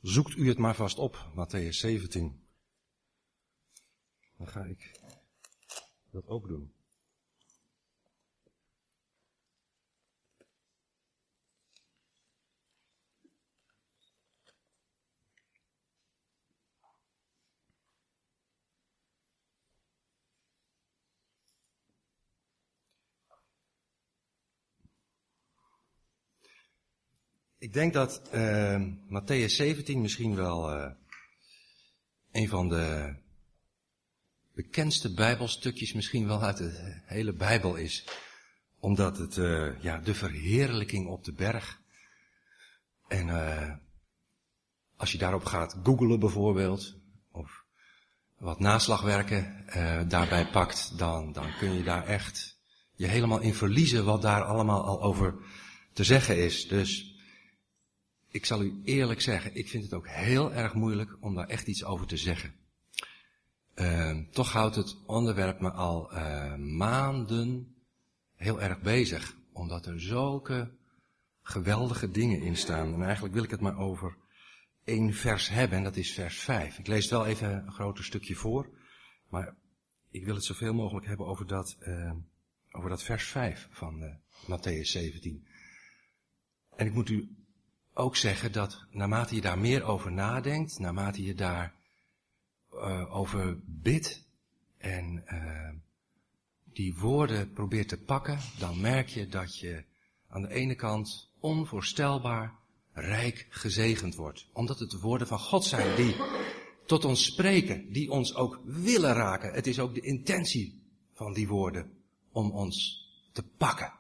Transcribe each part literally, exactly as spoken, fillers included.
Zoekt u het maar vast op, Mattheüs zeventien. Dan ga ik dat ook doen. Ik denk dat uh, Mattheüs zeventien misschien wel uh, een van de bekendste Bijbelstukjes misschien wel uit de hele Bijbel is. Omdat het uh, ja, de verheerlijking op de berg. En uh, als je daarop gaat googlen bijvoorbeeld, of wat naslagwerken uh, daarbij pakt, dan, dan kun je daar echt je helemaal in verliezen wat daar allemaal al over te zeggen is. Dus ik zal u eerlijk zeggen, ik vind het ook heel erg moeilijk om daar echt iets over te zeggen. Uh, toch houdt het onderwerp me al uh, maanden heel erg bezig. Omdat er zulke geweldige dingen in staan. En eigenlijk wil ik het maar over één vers hebben, en dat is vers vijf. Ik lees wel even een groter stukje voor. Maar ik wil het zoveel mogelijk hebben over dat, uh, over dat vers vijf van uh, Mattheüs zeventien. En ik moet u ook zeggen dat naarmate je daar meer over nadenkt, naarmate je daar uh, over bidt en uh, die woorden probeert te pakken, dan merk je dat je aan de ene kant onvoorstelbaar rijk gezegend wordt. Omdat het de woorden van God zijn die tot ons spreken, die ons ook willen raken. Het is ook de intentie van die woorden om ons te pakken.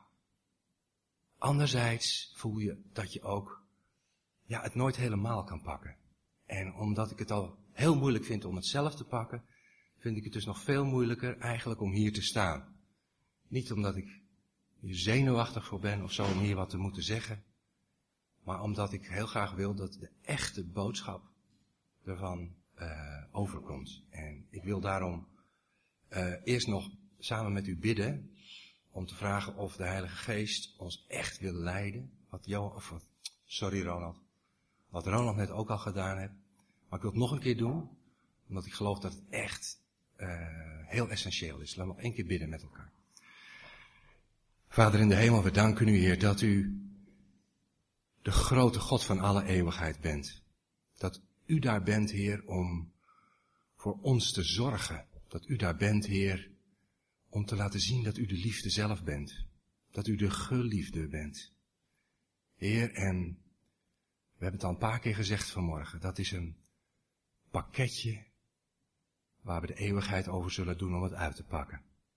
Anderzijds voel je dat je ook ja, het nooit helemaal kan pakken. En omdat ik het al heel moeilijk vind om het zelf te pakken, vind ik het dus nog veel moeilijker eigenlijk om hier te staan. Niet omdat ik hier zenuwachtig voor ben of zo om hier wat te moeten zeggen, maar omdat ik heel graag wil dat de echte boodschap ervan uh, overkomt. En ik wil daarom uh, eerst nog samen met u bidden om te vragen of de Heilige Geest ons echt wil leiden. Wat Jo, of wat, sorry Ronald. Wat Ronald net ook al gedaan heeft. Maar ik wil het nog een keer doen. Omdat ik geloof dat het echt uh, heel essentieel is. Laten we nog één keer bidden met elkaar. Vader in de hemel, we danken u, Heer, dat u de grote God van alle eeuwigheid bent. Dat u daar bent, Heer, om voor ons te zorgen. Dat u daar bent, Heer, om te laten zien dat u de liefde zelf bent. Dat u de geliefde bent. Heer, en we hebben het al een paar keer gezegd vanmorgen. Dat is een pakketje waar we de eeuwigheid over zullen doen om het uit te pakken.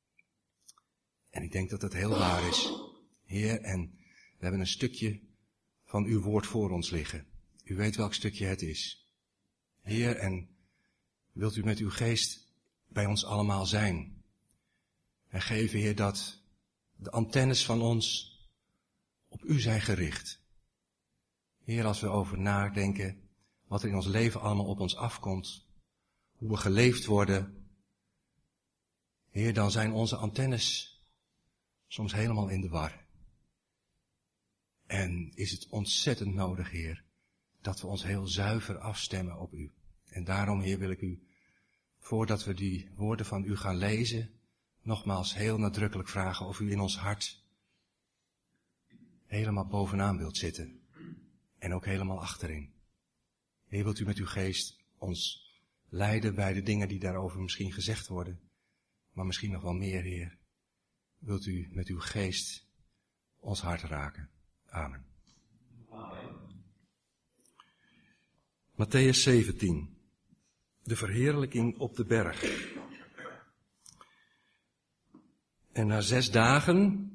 En ik denk dat dat heel waar is. Heer, en we hebben een stukje van uw woord voor ons liggen. U weet welk stukje het is. Heer, en wilt u met uw geest bij ons allemaal zijn. En geven, Heer, dat de antennes van ons op u zijn gericht. Heer, als we over nadenken wat er in ons leven allemaal op ons afkomt, hoe we geleefd worden, Heer, dan zijn onze antennes soms helemaal in de war. En is het ontzettend nodig, Heer, dat we ons heel zuiver afstemmen op u. En daarom, Heer, wil ik u, voordat we die woorden van u gaan lezen, nogmaals heel nadrukkelijk vragen of u in ons hart helemaal bovenaan wilt zitten. En ook helemaal achterin. Heer, wilt u met uw geest ons leiden bij de dingen die daarover misschien gezegd worden. Maar misschien nog wel meer, Heer. Wilt u met uw geest ons hart raken. Amen. Amen. Mattheüs zeventien. De verheerlijking op de berg. En na zes dagen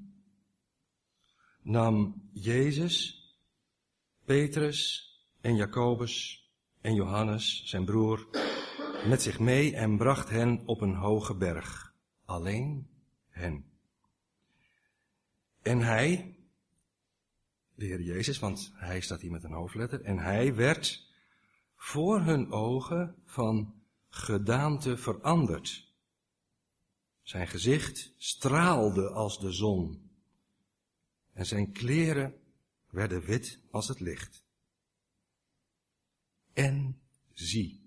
nam Jezus, Petrus en Jacobus en Johannes, zijn broer, met zich mee en bracht hen op een hoge berg. Alleen hen. En hij, de Heer Jezus, want hij staat hier met een hoofdletter, en hij werd voor hun ogen van gedaante veranderd. Zijn gezicht straalde als de zon en zijn kleren werden wit als het licht. en zie.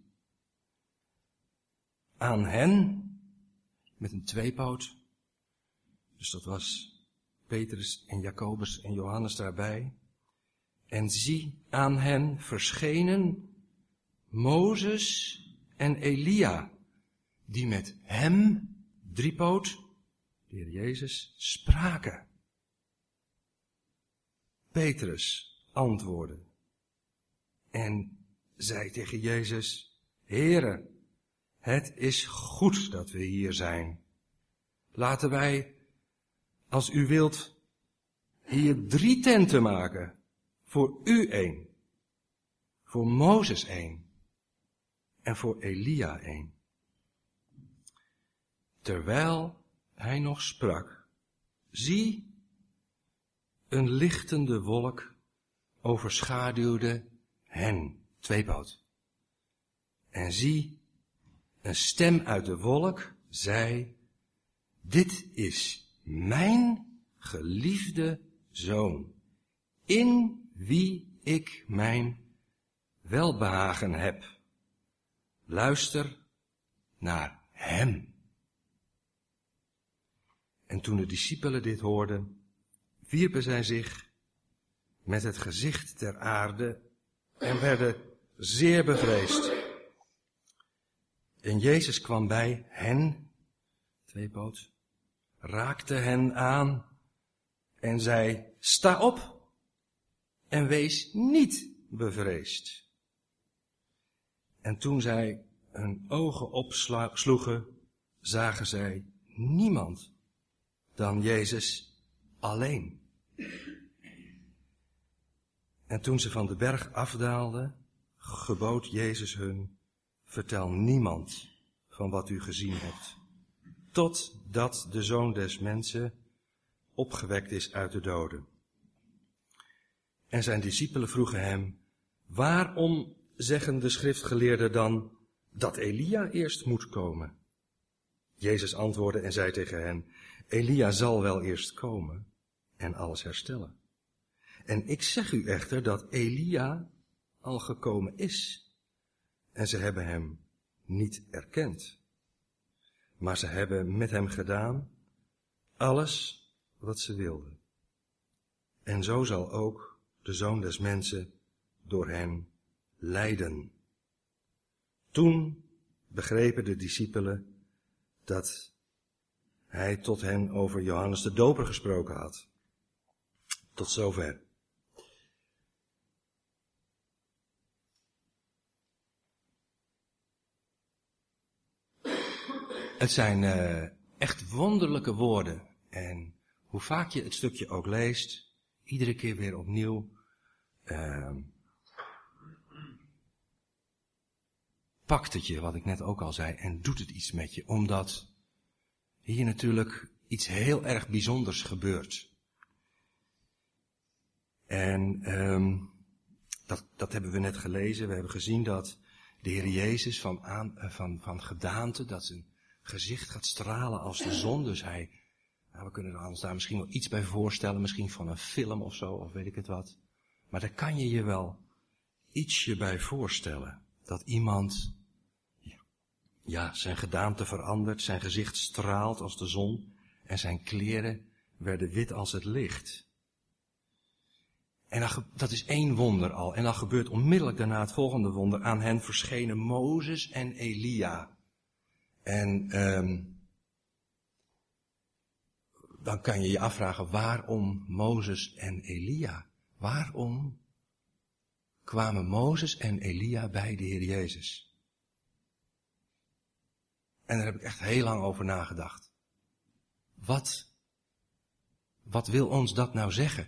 Aan hen, met een tweepoot, dus dat was Petrus en Jacobus en Johannes daarbij. En zie, aan hen verschenen Mozes en Elia, die met hem, driepoot, de Heer Jezus, spraken. Petrus antwoordde en zei tegen Jezus, Heere, het is goed dat we hier zijn. Laten wij, als u wilt, hier drie tenten maken. Voor u één, voor Mozes één en voor Elia één. Terwijl hij nog sprak, zie, een lichtende wolk overschaduwde hen, tweepoot. En zie, een stem uit de wolk zei, dit is mijn geliefde zoon, in wie ik mijn welbehagen heb. Luister naar hem. En toen de discipelen dit hoorden, wierpen zij zich met het gezicht ter aarde en werden zeer bevreesd. En Jezus kwam bij hen, tweepoot, raakte hen aan en zei, sta op en wees niet bevreesd. En toen zij hun ogen opsloegen, zagen zij niemand dan Jezus alleen. En toen ze van de berg afdaalden, gebood Jezus hun, vertel niemand van wat u gezien hebt, totdat de Zoon des Mensen opgewekt is uit de doden. En zijn discipelen vroegen hem, waarom zeggen de schriftgeleerden dan dat Elia eerst moet komen? Jezus antwoordde en zei tegen hen, Elia zal wel eerst komen en alles herstellen. En ik zeg u echter dat Elia al gekomen is. En ze hebben hem niet erkend. Maar ze hebben met hem gedaan alles wat ze wilden. En zo zal ook de Zoon des Mensen door hen lijden. Toen begrepen de discipelen dat hij tot hen over Johannes de Doper gesproken had. Tot zover. Het zijn uh, echt wonderlijke woorden. En hoe vaak je het stukje ook leest, iedere keer weer opnieuw, uh, pakt het je, wat ik net ook al zei, en doet het iets met je. Omdat hier natuurlijk iets heel erg bijzonders gebeurt. En um, dat, dat hebben we net gelezen. We hebben gezien dat de Heer Jezus van, aan, van, van gedaante, dat zijn gezicht gaat stralen als de zon. Dus hij, nou, we kunnen ons daar misschien wel iets bij voorstellen. Misschien van een film of zo, of weet ik het wat. Maar daar kan je je wel ietsje bij voorstellen. Dat iemand, ja, zijn gedaante verandert, zijn gezicht straalt als de zon. En zijn kleren werden wit als het licht. En dan, dat is één wonder al. En dan gebeurt onmiddellijk daarna het volgende wonder. Aan hen verschenen Mozes en Elia. En um, dan kan je je afvragen, waarom Mozes en Elia? Waarom kwamen Mozes en Elia bij de Heer Jezus? En daar heb ik echt heel lang over nagedacht. Wat, wat wil ons dat nou zeggen?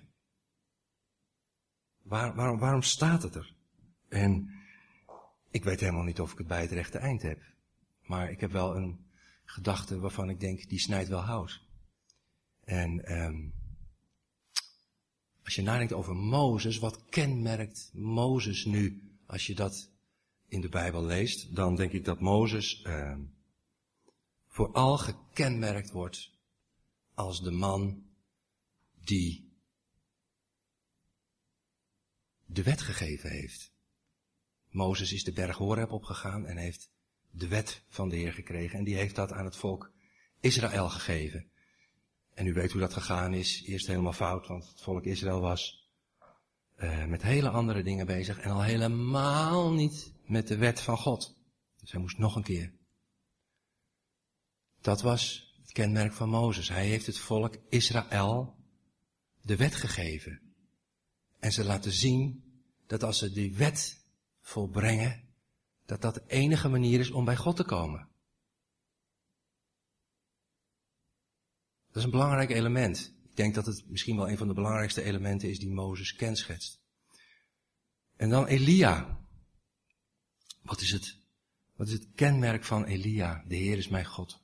Waar, waarom, waarom staat het er? En ik weet helemaal niet of ik het bij het rechte eind heb. Maar ik heb wel een gedachte waarvan ik denk, die snijdt wel hout. En um, als je nadenkt over Mozes, wat kenmerkt Mozes nu? Als je dat in de Bijbel leest, dan denk ik dat Mozes uh, vooral gekenmerkt wordt als de man die de wet gegeven heeft. Mozes is de berg Horeb opgegaan en heeft de wet van de Heer gekregen. En die heeft dat aan het volk Israël gegeven. En u weet hoe dat gegaan is. Eerst helemaal fout, want het volk Israël was uh, met hele andere dingen bezig. En al helemaal niet met de wet van God. Dus hij moest nog een keer. Dat was het kenmerk van Mozes. Hij heeft het volk Israël de wet gegeven. En ze laten zien dat als ze die wet volbrengen, dat dat de enige manier is om bij God te komen. Dat is een belangrijk element. Ik denk dat het misschien wel een van de belangrijkste elementen is die Mozes kenschetst. En dan Elia. Wat is het? Wat is het kenmerk van Elia? De Heer is mijn God.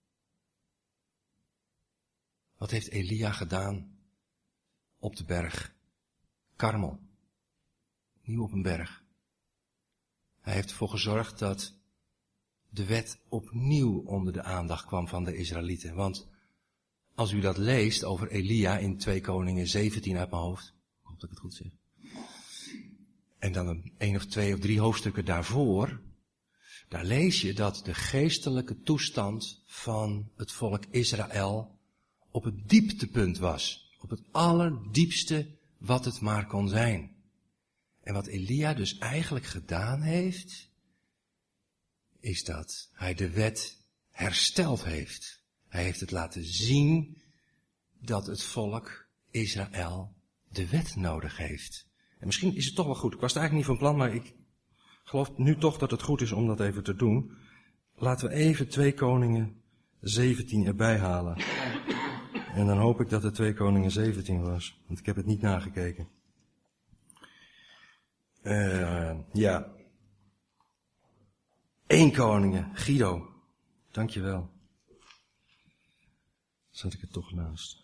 Wat heeft Elia gedaan op de berg Karmel? Nieuw op een berg. Hij heeft ervoor gezorgd dat de wet opnieuw onder de aandacht kwam van de Israëlieten. Want als u dat leest over Elia in twee Koningen zeventien uit mijn hoofd. Ik hoop dat ik het goed zeg. En dan een één of twee of drie hoofdstukken daarvoor. Daar lees je dat de geestelijke toestand van het volk Israël op het dieptepunt was. Op het allerdiepste wat het maar kon zijn. En wat Elia dus eigenlijk gedaan heeft, is dat hij de wet hersteld heeft. Hij heeft het laten zien dat het volk Israël de wet nodig heeft. En misschien is het toch wel goed. Ik was het eigenlijk niet van plan, maar ik geloof nu toch dat het goed is om dat even te doen. Laten we even twee Koningen zeventien erbij halen. En dan hoop ik dat het twee Koningen zeventien was, want ik heb het niet nagekeken. Uh, ja. één Koningen, Guido. Dankjewel. Zat ik er toch naast.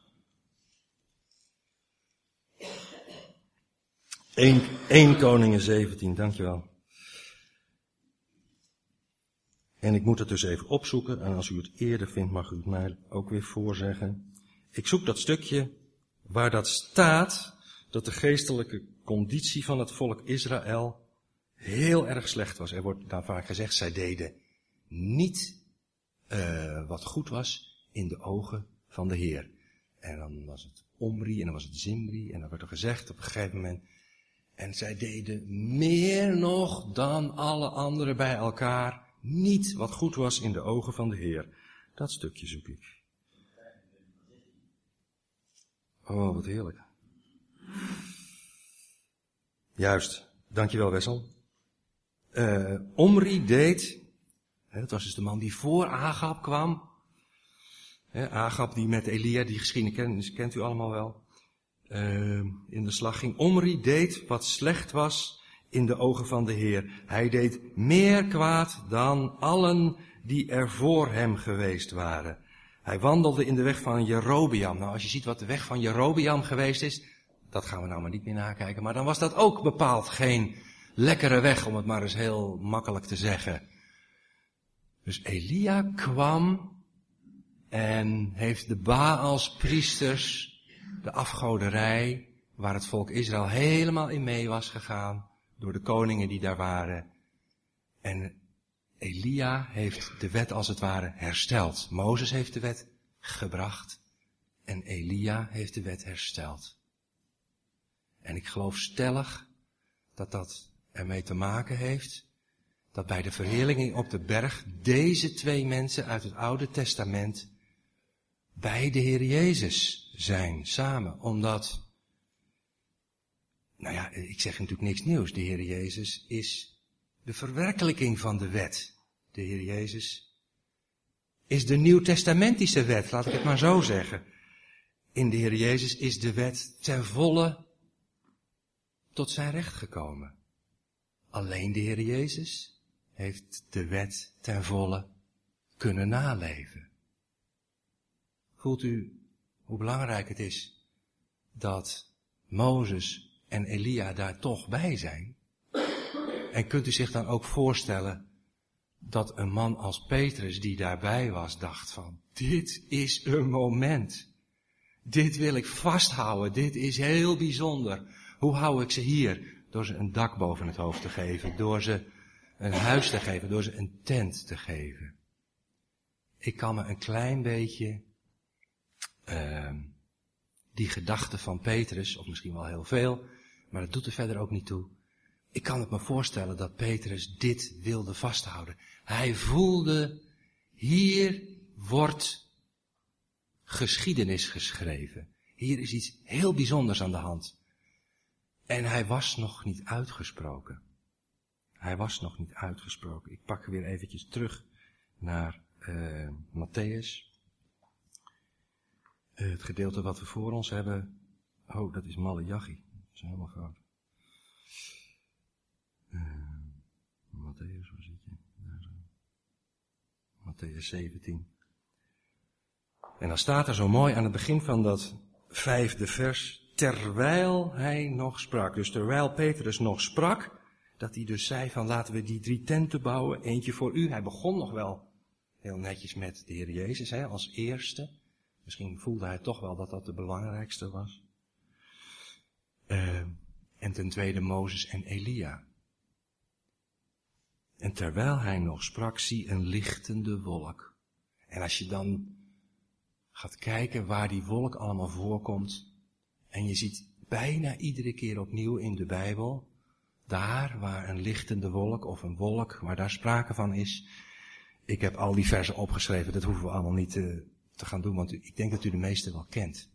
één Koningen zeventien, dankjewel. En ik moet het dus even opzoeken. En als u het eerder vindt, mag u het mij ook weer voorzeggen. Ik zoek dat stukje waar dat staat, dat de geestelijke conditie van het volk Israël heel erg slecht was. Er wordt dan vaak gezegd, zij deden niet uh, wat goed was in de ogen van de Heer. En dan was het Omri en dan was het Zimri en dan werd er gezegd op een gegeven moment, en zij deden meer nog dan alle anderen bij elkaar niet wat goed was in de ogen van de Heer. Dat stukje zoek ik. Oh, wat heerlijk. Juist, dankjewel Wessel. Uh, Omri deed, hè, dat was dus de man die voor Agab kwam. Hè, Agab die met Elia, die geschiedenis kent, kent u allemaal wel. Uh, in de slag ging. Omri deed wat slecht was in de ogen van de Heer. Hij deed meer kwaad dan allen die er voor hem geweest waren. Hij wandelde in de weg van Jerobeam. Nou, als je ziet wat de weg van Jerobeam geweest is, dat gaan we nou maar niet meer nakijken. Maar dan was dat ook bepaald geen lekkere weg, om het maar eens heel makkelijk te zeggen. Dus Elia kwam en heeft de Baalspriesters, de afgoderij, waar het volk Israël helemaal in mee was gegaan, door de koningen die daar waren. En Elia heeft de wet als het ware hersteld. Mozes heeft de wet gebracht en Elia heeft de wet hersteld. En ik geloof stellig dat dat ermee te maken heeft dat bij de verheerlijking op de berg deze twee mensen uit het Oude Testament bij de Heer Jezus zijn, samen. Omdat, nou ja, ik zeg natuurlijk niks nieuws. De Heer Jezus is de verwerkelijking van de wet. De Heer Jezus is de nieuwtestamentische wet, laat ik het maar zo zeggen. In de Heer Jezus is de wet ten volle tot zijn recht gekomen. Alleen de Heer Jezus heeft de wet ten volle kunnen naleven. Voelt u hoe belangrijk het is dat Mozes en Elia daar toch bij zijn? En kunt u zich dan ook voorstellen dat een man als Petrus die daarbij was dacht van, dit is een moment. Dit wil ik vasthouden, dit is heel bijzonder. Hoe hou ik ze hier? door ze een dak boven het hoofd te geven, door ze een huis te geven, door ze een tent te geven. Ik kan me een klein beetje uh, die gedachte van Petrus, of misschien wel heel veel, maar dat doet er verder ook niet toe. Ik kan het me voorstellen dat Petrus dit wilde vasthouden. Hij voelde, hier wordt geschiedenis geschreven. Hier is iets heel bijzonders aan de hand. En hij was nog niet uitgesproken. Hij was nog niet uitgesproken. Ik pak weer eventjes terug naar uh, Matthäus. Uh, het gedeelte wat we voor ons hebben. Oh, dat is Maleachi. Dat is helemaal fout. Uh, Matthäus, waar zit je? Daar zo. Matthäus zeventien. En dan staat er zo mooi aan het begin van dat vijfde vers. Terwijl hij nog sprak. Dus terwijl Petrus nog sprak. Dat hij dus zei van laten we die drie tenten bouwen. Eentje voor u. Hij begon nog wel heel netjes met de Heer Jezus hè, als eerste. Misschien voelde hij toch wel dat dat de belangrijkste was. Uh, en ten tweede Mozes en Elia. En terwijl hij nog sprak, zie een lichtende wolk. En als je dan gaat kijken waar die wolk allemaal voorkomt. En je ziet bijna iedere keer opnieuw in de Bijbel. Daar waar een lichtende wolk of een wolk, waar daar sprake van is. Ik heb al die versen opgeschreven, dat hoeven we allemaal niet te, te gaan doen, want ik denk dat u de meeste wel kent.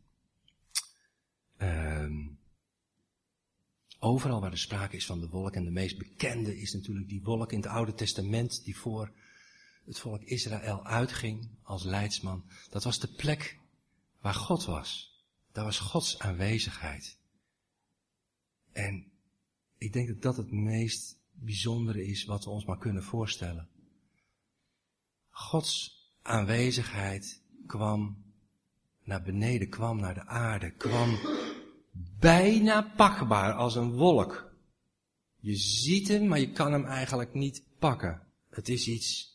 Um, overal waar er sprake is van de wolk, en de meest bekende is natuurlijk die wolk in het Oude Testament, die voor het volk Israël uitging als leidsman. Dat was de plek waar God was. Daar was Gods aanwezigheid. En ik denk dat dat het meest bijzondere is wat we ons maar kunnen voorstellen. Gods aanwezigheid kwam naar beneden, kwam naar de aarde, kwam bijna pakbaar als een wolk. Je ziet hem, maar je kan hem eigenlijk niet pakken. Het is iets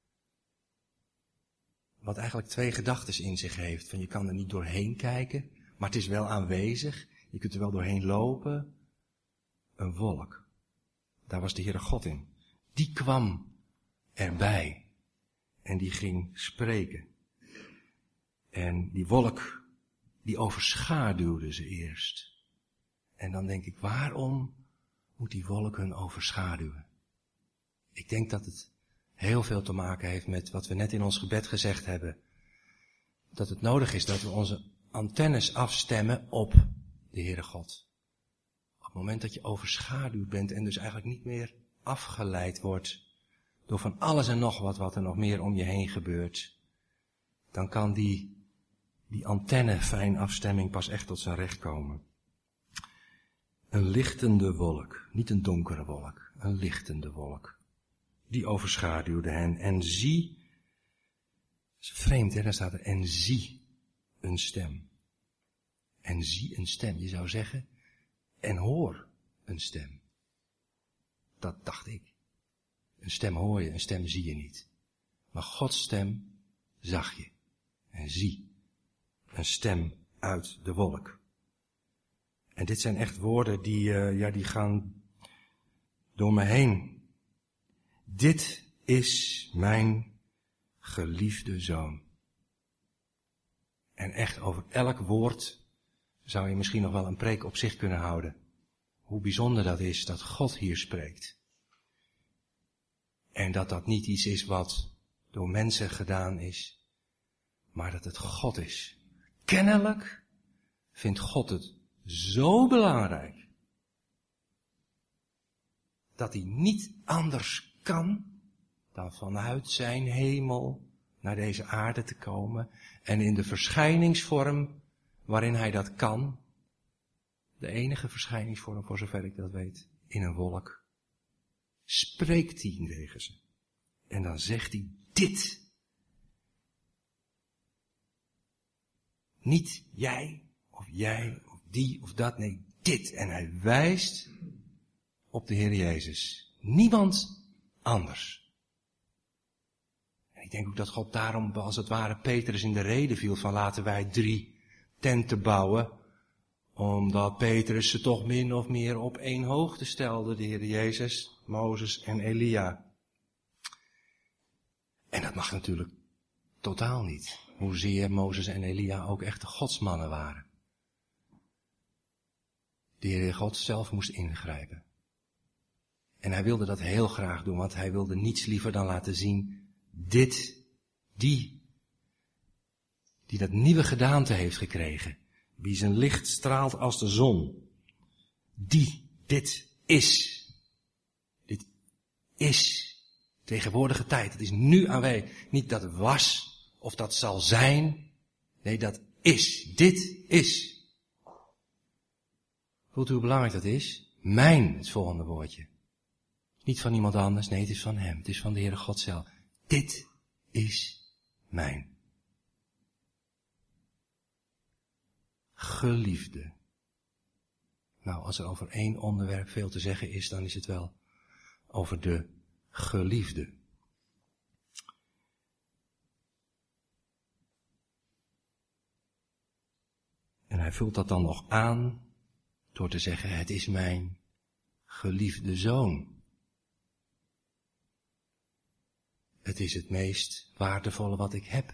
wat eigenlijk twee gedachten in zich heeft. Van je kan er niet doorheen kijken, maar het is wel aanwezig. Je kunt er wel doorheen lopen. Een wolk. Daar was de Heere God in. Die kwam erbij. En die ging spreken. En die wolk, die overschaduwde ze eerst. En dan denk ik, waarom moet die wolk hun overschaduwen? Ik denk dat het heel veel te maken heeft met wat we net in ons gebed gezegd hebben. Dat het nodig is dat we onze antennes afstemmen op de Heere God. Op het moment dat je overschaduwd bent en dus eigenlijk niet meer afgeleid wordt door van alles en nog wat, wat er nog meer om je heen gebeurt, dan kan die, die antenne fijnafstemming pas echt tot zijn recht komen. Een lichtende wolk, niet een donkere wolk, een lichtende wolk. Die overschaduwde hen. En zie, dat is vreemd hè, daar staat er, en zie een stem. En zie een stem, je zou zeggen, en hoor een stem. Dat dacht ik. Een stem hoor je, een stem zie je niet. Maar Gods stem zag je. En zie, een stem uit de wolk. En dit zijn echt woorden die, uh, ja, die gaan door me heen. Dit is mijn geliefde zoon. En echt over elk woord zou je misschien nog wel een preek op zich kunnen houden. Hoe bijzonder dat is dat God hier spreekt. En dat dat niet iets is wat door mensen gedaan is, maar dat het God is. Kennelijk vindt God het zo belangrijk dat hij niet anders kan dan vanuit zijn hemel naar deze aarde te komen en in de verschijningsvorm waarin hij dat kan, de enige verschijningsvorm voor zover ik dat weet, in een wolk, spreekt hij tegen ze. En dan zegt hij dit. Niet jij of jij of die of dat, nee dit. En hij wijst op de Heer Jezus. Niemand anders. En ik denk ook dat God daarom als het ware Petrus in de rede viel van laten wij drie tenten bouwen. Omdat Petrus ze toch min of meer op één hoogte stelde, de Heer Jezus, Mozes en Elia. En dat mag natuurlijk totaal niet. Hoezeer Mozes en Elia ook echte godsmannen waren. De Heer God zelf moest ingrijpen. En hij wilde dat heel graag doen, want hij wilde niets liever dan laten zien, dit, die, die dat nieuwe gedaante heeft gekregen, wie zijn licht straalt als de zon, die, dit is, dit is tegenwoordige tijd, het is nu aanwezig, niet dat was of dat zal zijn, nee dat is, dit is. Voelt u hoe belangrijk dat is? Mijn, het volgende woordje. Niet van iemand anders, nee, het is van hem. Het is van de Heere God zelf. Dit is mijn. Geliefde. Nou, als er over één onderwerp veel te zeggen is, dan is het wel over de geliefde. En hij vult dat dan nog aan door te zeggen, het is mijn geliefde zoon. Het is het meest waardevolle wat ik heb.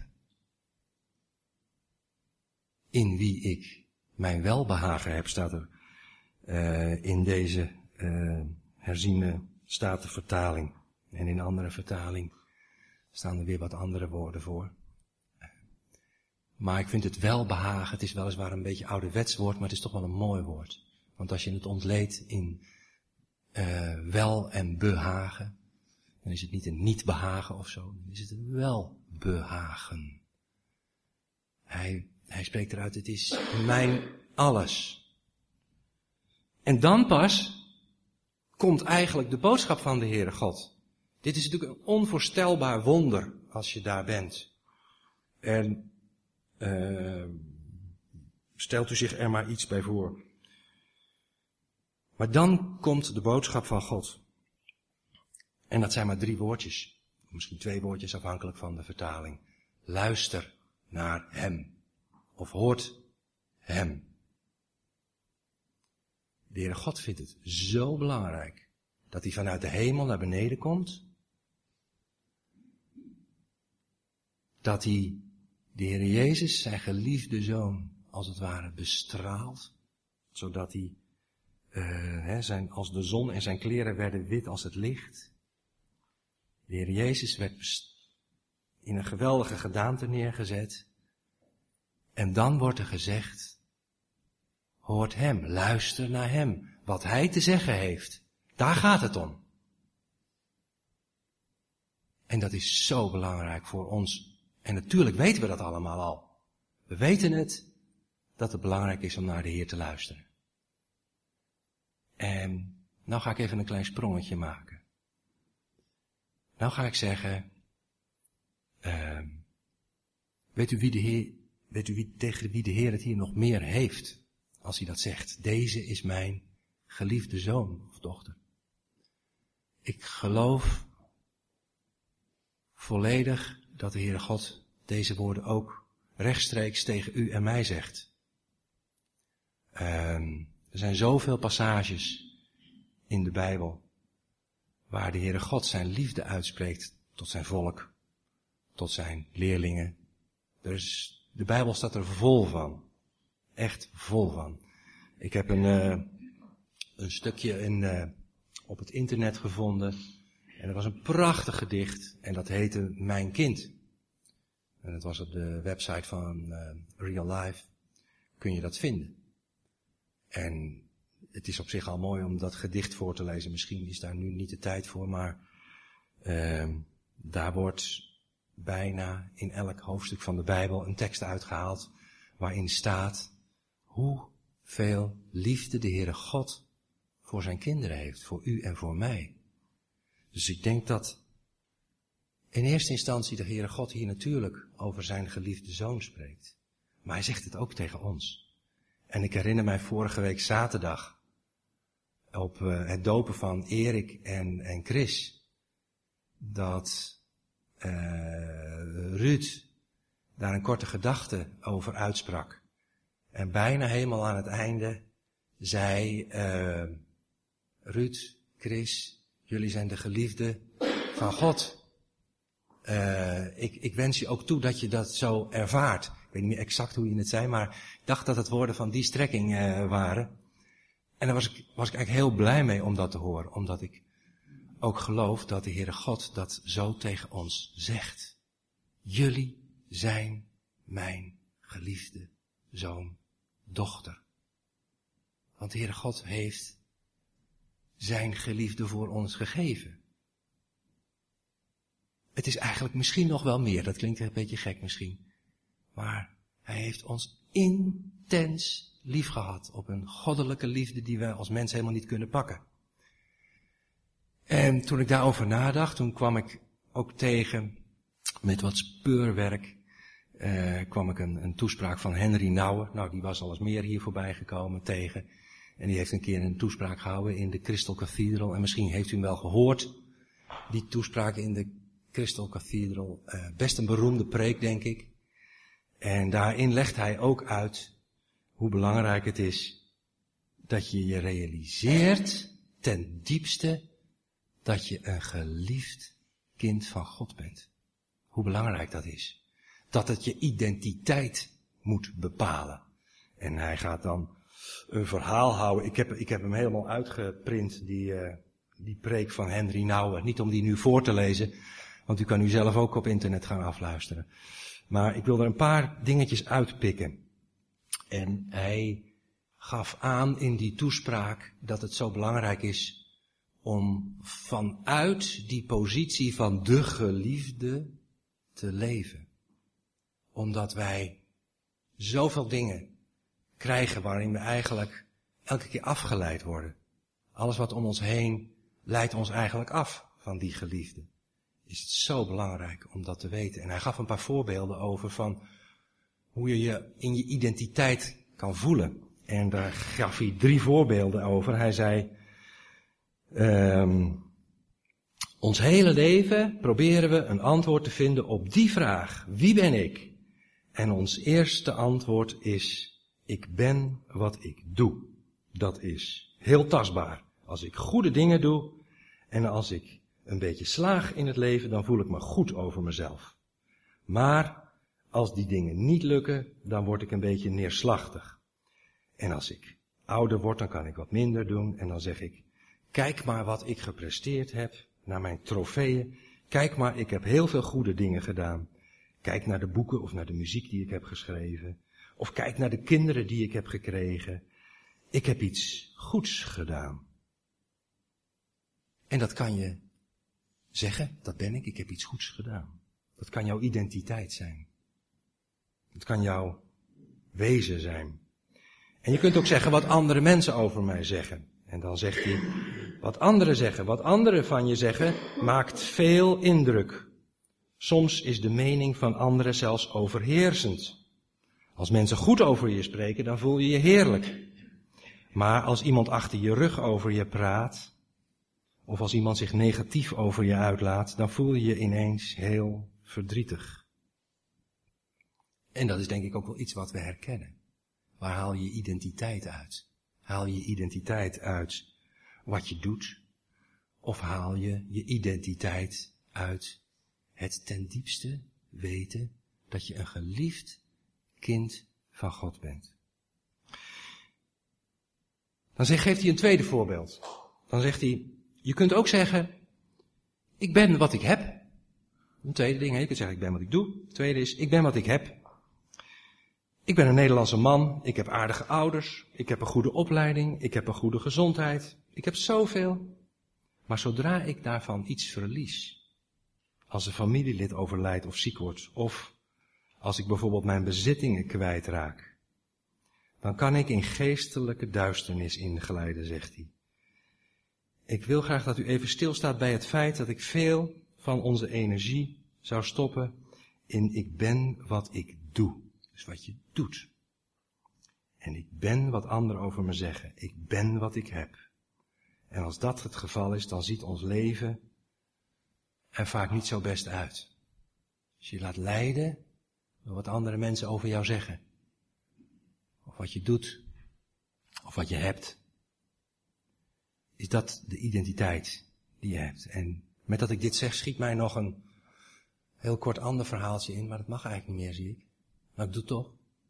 In wie ik mijn welbehagen heb, staat er uh, in deze uh, herziene statenvertaling. En in andere vertaling staan er weer wat andere woorden voor. Maar ik vind het welbehagen, het is weliswaar een beetje ouderwets woord, maar het is toch wel een mooi woord. Want als je het ontleedt in uh, wel en behagen, dan is het niet een niet behagen of zo, dan is het een welbehagen. Hij, hij spreekt eruit, het is mijn alles. En dan pas komt eigenlijk de boodschap van de Heere God. Dit is natuurlijk een onvoorstelbaar wonder als je daar bent. En uh, stelt u zich er maar iets bij voor. Maar dan komt de boodschap van God. En dat zijn maar drie woordjes. Misschien twee woordjes afhankelijk van de vertaling. Luister naar hem. Of hoort hem. De Heere God vindt het zo belangrijk dat hij vanuit de hemel naar beneden komt. Dat hij de Heere Jezus, zijn geliefde zoon, als het ware bestraalt. Zodat hij, uh, hè, zijn, als de zon en zijn kleren werden wit als het licht. De Heer Jezus werd in een geweldige gedaante neergezet. En dan wordt er gezegd, hoort hem, luister naar hem. Wat hij te zeggen heeft, daar gaat het om. En dat is zo belangrijk voor ons. En natuurlijk weten we dat allemaal al. We weten het, dat het belangrijk is om naar de Heer te luisteren. En nou ga ik even een klein sprongetje maken. Nou ga ik zeggen, uh, weet u wie de Heer, weet u wie, tegen wie de Heer het hier nog meer heeft, als hij dat zegt? Deze is mijn geliefde zoon of dochter. Ik geloof volledig dat de Heere God deze woorden ook rechtstreeks tegen u en mij zegt. Uh, er zijn zoveel passages in de Bijbel waar de Heere God zijn liefde uitspreekt tot zijn volk, tot zijn leerlingen. Dus de Bijbel staat er vol van. Echt vol van. Ik heb een, uh, een stukje in, uh, op het internet gevonden. En dat was een prachtig gedicht. En dat heette Mijn Kind. En dat was op de website van uh, Real Life. Kun je dat vinden. En het is op zich al mooi om dat gedicht voor te lezen. Misschien is daar nu niet de tijd voor, maar uh, daar wordt bijna in elk hoofdstuk van de Bijbel een tekst uitgehaald waarin staat hoeveel liefde de Heere God voor zijn kinderen heeft, voor u en voor mij. Dus ik denk dat in eerste instantie de Heere God hier natuurlijk over zijn geliefde zoon spreekt. Maar hij zegt het ook tegen ons. En ik herinner mij vorige week zaterdag op uh, het dopen van Erik en, en Chris, dat uh, Ruud daar een korte gedachte over uitsprak. En bijna helemaal aan het einde zei uh, Ruud, Chris, jullie zijn de geliefden van God. Uh, ik, ik wens je ook toe dat je dat zo ervaart. Ik weet niet meer exact hoe je het zei, maar ik dacht dat het woorden van die strekking uh, waren. En daar was ik, was ik eigenlijk heel blij mee om dat te horen, omdat ik ook geloof dat de Heere God dat zo tegen ons zegt. Jullie zijn mijn geliefde zoon, dochter. Want de Heere God heeft zijn geliefde voor ons gegeven. Het is eigenlijk misschien nog wel meer, dat klinkt een beetje gek misschien. Maar hij heeft ons intens lief gehad op een goddelijke liefde die we als mens helemaal niet kunnen pakken. En toen ik daarover nadacht, toen kwam ik ook tegen, met wat speurwerk, eh, kwam ik een, een toespraak van Henry Nouwen. Nou, die was al eens meer hier voorbij gekomen tegen. En die heeft een keer een toespraak gehouden in de Crystal Cathedral. En misschien heeft u hem wel gehoord, die toespraak in de Crystal Cathedral. Uh, best een beroemde preek, denk ik. En daarin legt hij ook uit hoe belangrijk het is dat je je realiseert ten diepste dat je een geliefd kind van God bent. Hoe belangrijk dat is. Dat het je identiteit moet bepalen. En hij gaat dan een verhaal houden. Ik heb, ik heb hem helemaal uitgeprint, die, uh, die preek van Henry Nouwen. Niet om die nu voor te lezen, want u kan u zelf ook op internet gaan afluisteren. Maar ik wil er een paar dingetjes uitpikken. En hij gaf aan in die toespraak dat het zo belangrijk is om vanuit die positie van de geliefde te leven. Omdat wij zoveel dingen krijgen waarin we eigenlijk elke keer afgeleid worden. Alles wat om ons heen leidt ons eigenlijk af van die geliefde. Is het zo belangrijk om dat te weten. En hij gaf een paar voorbeelden over van hoe je je in je identiteit kan voelen. En daar gaf hij drie voorbeelden over. Hij zei, um, ons hele leven proberen we een antwoord te vinden op die vraag. Wie ben ik? En ons eerste antwoord is, ik ben wat ik doe. Dat is heel tastbaar. Als ik goede dingen doe en als ik een beetje slaag in het leven, dan voel ik me goed over mezelf. Maar als die dingen niet lukken, dan word ik een beetje neerslachtig. En als ik ouder word, dan kan ik wat minder doen. En dan zeg ik, kijk maar wat ik gepresteerd heb, naar mijn trofeeën. Kijk maar, ik heb heel veel goede dingen gedaan. Kijk naar de boeken of naar de muziek die ik heb geschreven. Of kijk naar de kinderen die ik heb gekregen. Ik heb iets goeds gedaan. En dat kan je zeggen, dat ben ik, ik heb iets goeds gedaan. Dat kan jouw identiteit zijn. Het kan jouw wezen zijn. En je kunt ook zeggen wat andere mensen over mij zeggen. En dan zegt hij, wat anderen zeggen, wat anderen van je zeggen, maakt veel indruk. Soms is de mening van anderen zelfs overheersend. Als mensen goed over je spreken, dan voel je je heerlijk. Maar als iemand achter je rug over je praat, of als iemand zich negatief over je uitlaat, dan voel je je ineens heel verdrietig. En dat is denk ik ook wel iets wat we herkennen. Waar haal je identiteit uit? Haal je identiteit uit wat je doet? Of haal je je identiteit uit het ten diepste weten dat je een geliefd kind van God bent? Dan geeft hij een tweede voorbeeld. Dan zegt hij, je kunt ook zeggen, ik ben wat ik heb. Een tweede ding, je kunt zeggen, ik ben wat ik doe. Het tweede is, ik ben wat ik heb. Ik ben een Nederlandse man, ik heb aardige ouders, ik heb een goede opleiding, ik heb een goede gezondheid. Ik heb zoveel. Maar zodra ik daarvan iets verlies, als een familielid overlijdt of ziek wordt, of als ik bijvoorbeeld mijn bezittingen kwijtraak, dan kan ik in geestelijke duisternis inglijden, zegt hij. Ik wil graag dat u even stilstaat bij het feit dat ik veel van onze energie zou stoppen in ik ben wat ik doe. Dus wat je doet. En ik ben wat anderen over me zeggen. Ik ben wat ik heb. En als dat het geval is, dan ziet ons leven er vaak niet zo best uit. Als je laat leiden door wat andere mensen over jou zeggen. of wat je doet, of wat je hebt, is dat de identiteit die je hebt. En met dat ik dit zeg, schiet mij nog een heel kort ander verhaaltje in, maar dat mag eigenlijk niet meer, zie ik. Maar ik doe het toch.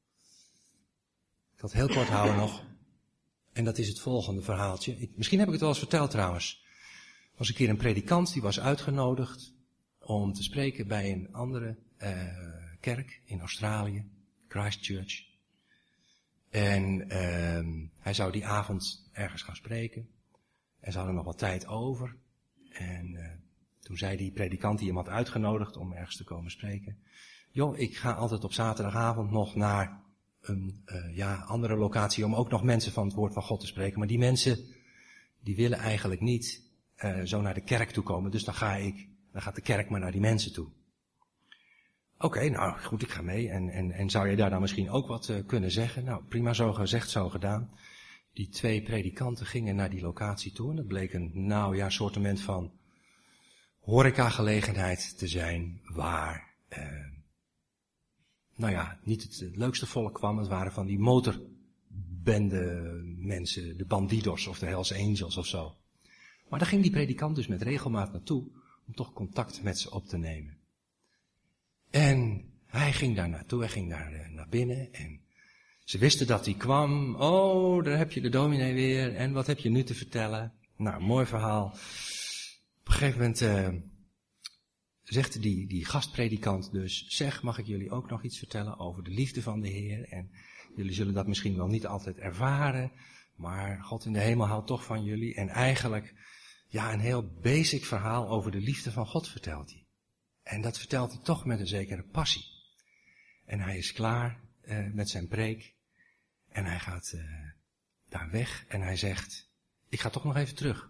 Ik zal het heel kort houden nog. En dat is het volgende verhaaltje. Ik, misschien heb ik het wel eens verteld trouwens. Er was een keer een predikant die was uitgenodigd om te spreken bij een andere uh, kerk in Australië, Christchurch. En uh, hij zou die avond ergens gaan spreken. En ze hadden nog wat tijd over. En uh, toen zei die predikant die hem had uitgenodigd om ergens te komen spreken: joh, ik ga altijd op zaterdagavond nog naar een uh, ja, andere locatie om ook nog mensen van het woord van God te spreken. Maar die mensen, die willen eigenlijk niet uh, zo naar de kerk toe komen. Dus dan ga ik, dan gaat de kerk maar naar die mensen toe. Oké, okay, nou goed, ik ga mee. En, en, en zou je daar dan misschien ook wat uh, kunnen zeggen? Nou, prima, zo gezegd, zo gedaan. Die twee predikanten gingen naar die locatie toe. En dat bleek een, nou ja, soortement van horecagelegenheid te zijn waar Uh, nou ja, niet het leukste volk kwam. Het waren van die motorbende mensen, de Bandidos of de Hells Angels of zo. Maar daar ging die predikant dus met regelmaat naartoe om toch contact met ze op te nemen. En hij ging daar naartoe, hij ging daar uh, naar binnen en ze wisten dat hij kwam. Oh, daar heb je de dominee weer en wat heb je nu te vertellen? Nou, mooi verhaal. Op een gegeven moment Uh, zegt die, die gastpredikant dus: zeg, mag ik jullie ook nog iets vertellen over de liefde van de Heer? En jullie zullen dat misschien wel niet altijd ervaren, maar God in de hemel houdt toch van jullie. En eigenlijk, ja, een heel basic verhaal over de liefde van God vertelt hij. En dat vertelt hij toch met een zekere passie. En hij is klaar uh, met zijn preek. En hij gaat uh, daar weg en hij zegt: ik ga toch nog even terug.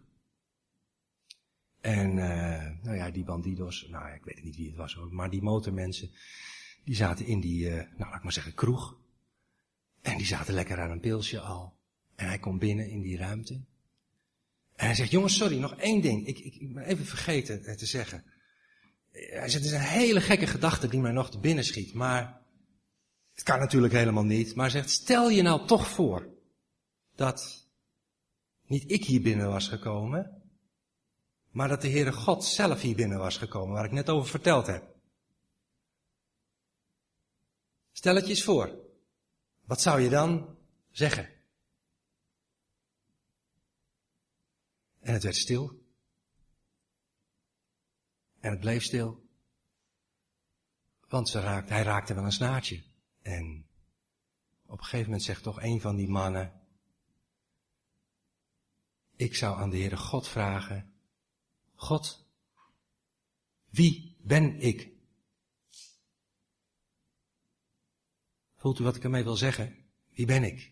En uh, nou ja, die Bandidos, nou ja, ik weet niet wie het was, maar die motormensen, die zaten in die, uh, nou laat ik maar zeggen, kroeg. En die zaten lekker aan een pilsje al. En hij komt binnen in die ruimte. En hij zegt: jongens, sorry, nog één ding. Ik, ik, ik ben even vergeten te zeggen. Hij zegt: het is een hele gekke gedachte die mij nog te binnen schiet. Maar het kan natuurlijk helemaal niet. Maar hij zegt: stel je nou toch voor dat niet ik hier binnen was gekomen, maar dat de Heere God zelf hier binnen was gekomen, waar ik net over verteld heb. Stel het je eens voor. Wat zou je dan zeggen? En het werd stil. En het bleef stil. Want ze raakte, hij raakte wel een snaartje. En op een gegeven moment zegt toch een van die mannen: ik zou aan de Heere God vragen: God, wie ben ik? Voelt u wat ik ermee wil zeggen? Wie ben ik?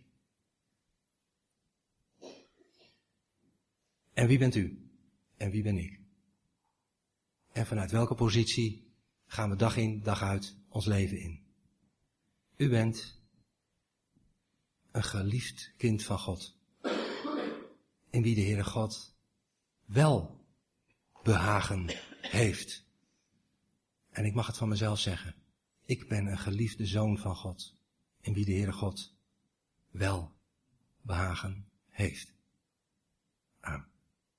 En wie bent u? En wie ben ik? En vanuit welke positie gaan we dag in, dag uit ons leven in? U bent een geliefd kind van God, in wie de Heere God wel behagen heeft. En ik mag het van mezelf zeggen: ik ben een geliefde zoon van God, in wie de Heere God wel behagen heeft. Amen.